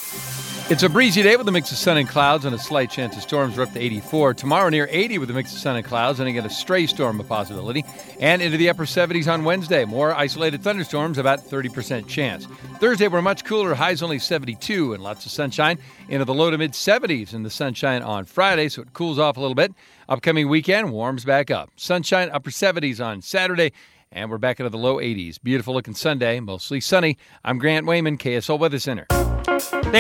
It's a breezy day with a mix of sun and clouds and a slight chance of storms. We're up to 84. Tomorrow near 80 with a mix of sun and clouds and again a stray storm a possibility. And into the upper 70s on Wednesday. More isolated thunderstorms, about 30% chance. Thursday we're much cooler, highs only 72 and lots of sunshine. Into the low to mid 70s in the sunshine on Friday, so it cools off a little bit. Upcoming weekend warms back up. Sunshine, upper 70s on Saturday. And we're back into the low 80s. Beautiful looking Sunday, mostly sunny. I'm Grant Wayman, KSL Weather Center.